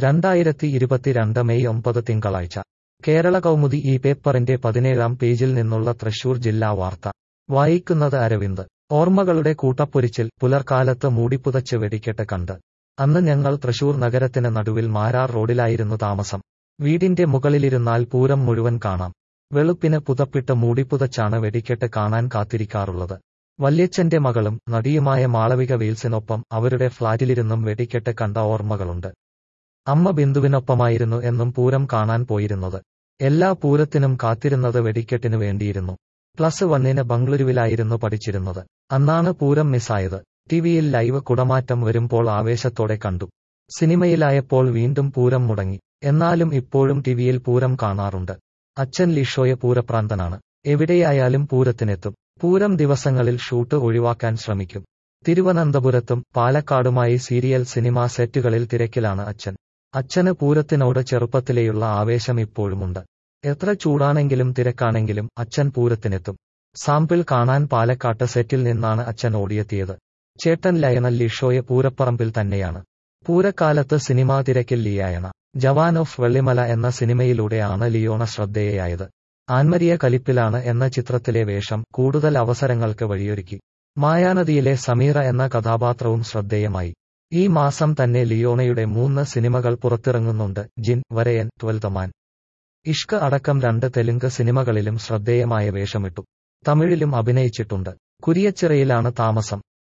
2022 May 9 തിങ്കളാഴ്ച കേരള കൗമുദി ഈ പേപ്പറിന്റെ 17-ാം പേജിൽ നിന്നുള്ള തൃശൂർ ജില്ലാ വാർത്ത വായിക്കുന്നത് അരവിന്ദ്. ഓർമ്മകളുടെ കൂട്ടപ്പൊരിച്ചിൽ, പുലർക്കാലത്ത് മൂടിപ്പുതച്ച് വെടിക്കെട്ട് കണ്ട്. അന്ന് ഞങ്ങൾ തൃശൂർ നഗരത്തിന് നടുവിൽ മാരാർ റോഡിലായിരുന്നു താമസം. വീടിന്റെ മുകളിലിരുന്നാൽ പൂരം മുഴുവൻ കാണാം. വെളുപ്പിന് പുതപ്പിട്ട് മൂടിപ്പുതച്ചാണ് വെടിക്കെട്ട് കാണാൻ കാത്തിരിക്കാറുള്ളത്. വല്യച്ഛന്റെ മകളും നടിയുമായ മാളവിക വീൽസിനൊപ്പം അവരുടെ ഫ്ളാറ്റിലിരുന്നും വെടിക്കെട്ട് കണ്ട ഓർമ്മകളുണ്ട്. അമ്മ ബിന്ദുവിനൊപ്പമായിരുന്നു എന്നും പൂരം കാണാൻ പോയിരുന്നത്. എല്ലാ പൂരത്തിനും കാത്തിരുന്നത് വെടിക്കെട്ടിനു വേണ്ടിയിരുന്നു. +1 ബംഗളൂരുവിലായിരുന്നു പഠിച്ചിരുന്നത്. അന്നാണ് പൂരം മിസ്സായത്. ടിവിയിൽ ലൈവ് കുടമാറ്റം വരുമ്പോൾ ആവേശത്തോടെ കണ്ടു. സിനിമയിലായപ്പോൾ വീണ്ടും പൂരം മുടങ്ങി. എന്നാലും ഇപ്പോഴും ടിവിയിൽ പൂരം കാണാറുണ്ട്. അച്ഛൻ ലിഷോയ് പൂരപ്രാന്തനാണ്. എവിടെയായാലും പൂരത്തിനെത്തും. പൂരം ദിവസങ്ങളിൽ ഷൂട്ട് ഒഴിവാക്കാൻ ശ്രമിക്കും. തിരുവനന്തപുരത്തും പാലക്കാടുമായി സീരിയൽ സിനിമാ സെറ്റുകളിൽ തിരക്കിലാണ് അച്ഛൻ. അച്ഛന് പൂരത്തിനോട് ചെറുപ്പത്തിലെയുള്ള ആവേശം ഇപ്പോഴുമുണ്ട്. എത്ര ചൂടാണെങ്കിലും തിരക്കാണെങ്കിലും അച്ഛൻ പൂരത്തിനെത്തും. സാമ്പിൾ കാണാൻ പാലക്കാട്ട് സെറ്റിൽ നിന്നാണ് അച്ഛൻ ഓടിയെത്തിയത്. ചേട്ടൻ ലയണൽ ലിഷോയ് പൂരപ്പറമ്പിൽ തന്നെയാണ്. പൂരക്കാലത്ത് സിനിമാ തിരക്കിൽ ലിയായണ ജവാൻ ഓഫ് വെള്ളിമല എന്ന സിനിമയിലൂടെയാണ് ലിയോണ ശ്രദ്ധേയയായത്. ആൻമരിയ കലിപ്പിലാണ് എന്ന ചിത്രത്തിലെ വേഷം കൂടുതൽ അവസരങ്ങൾക്ക് വഴിയൊരുക്കി. മായാനദിയിലെ സമീറ എന്ന കഥാപാത്രവും ശ്രദ്ധേയമായി. ഈ മാസം തന്നെ ലിയോണയുടെ 3 സിനിമകൾ പുറത്തിറങ്ങുന്നുണ്ട്. ജിൻ, വരയൻ, 12th മാൻ. ഇഷ്ക് അടക്കം 2 തെലുങ്ക് സിനിമകളിലും ശ്രദ്ധേയമായ വേഷമിട്ടു. തമിഴിലും അഭിനയിച്ചിട്ടുണ്ട്. കുരിയച്ചിറയിലാണ് താമസം.